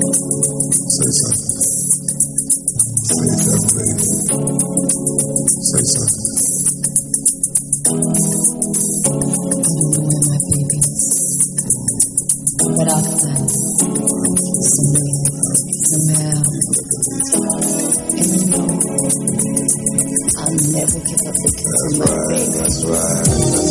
Say something. Say something, baby. Say something. My baby. But often, smell. And you know, I'll never give up the kiss of my baby. That's right.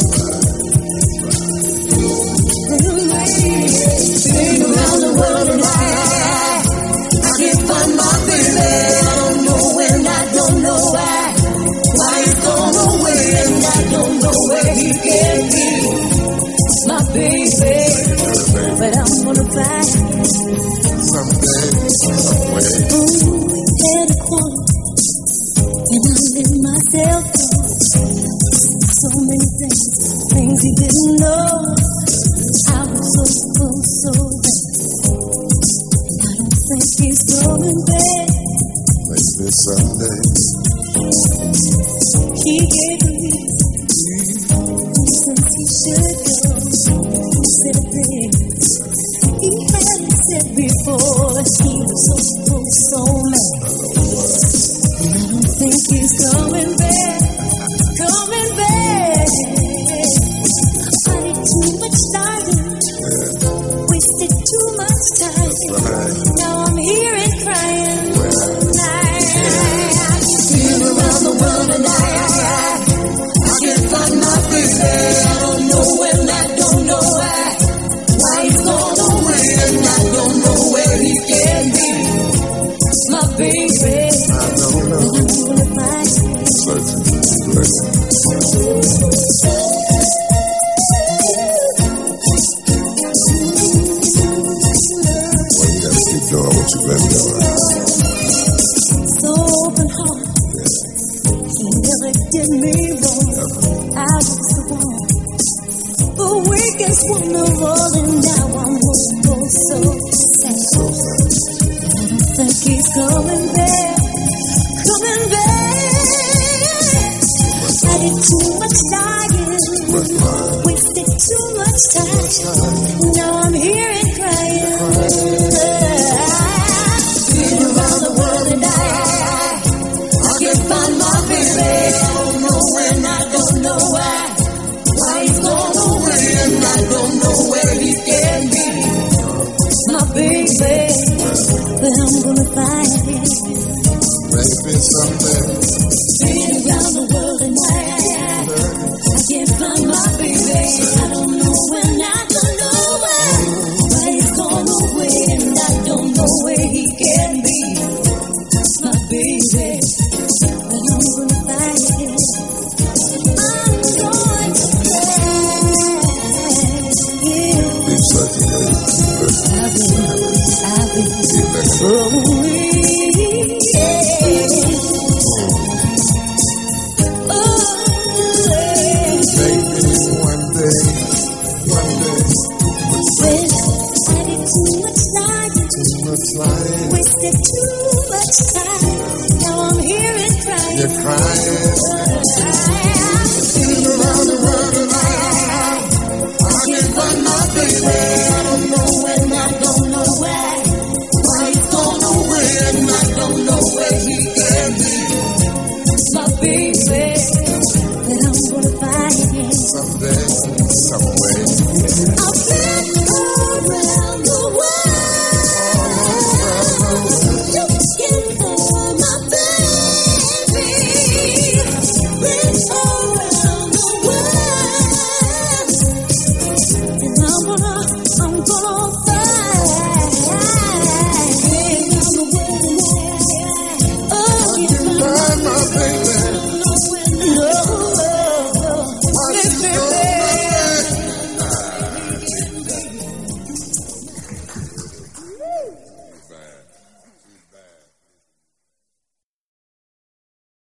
Been around the world and I can't find my baby. I don't know when, I don't know why. Why he's gone away and I don't know where he can be. My baby, but I'm gonna find Someday, some way. Had a corner and I let myself go. So many things he didn't know. I was so bad. I don't think he's going back. Maybe someday. He gave a reason. He said he should go. He said things he hadn't said before. He was so mad. And I don't think he's coming back. Coming back. I did too much lying. Wasted too much time. Now I'm here and crying. Been around the world and I can't find my baby. I don't know when, I don't know why. Why he's gone away and I don't know where he can be. My baby, but I'm gonna find him. Doing what you been doing. So open heart, he never did me wrong. I was the weakest one of all, and now I'm so sad. I don't think he's coming back, coming back. I did too much lying, wasted too much time. Now I'm here and crying. Been around the world and I can't find my baby. I don't know when, I don't know why. Why he's gone away and I don't know where he can be. My baby, but I'm gonna find him. Maybe someday. Been around the world and I can't find my baby. I don't know when, I don't know why. Why he's gone away and I don't know where he can be. My baby, but I'm gonna find him. I'm going to Be certain, I've been growing. maybe one day. I did too much lying, wasted too much time. Now I'm here and crying. You're crying.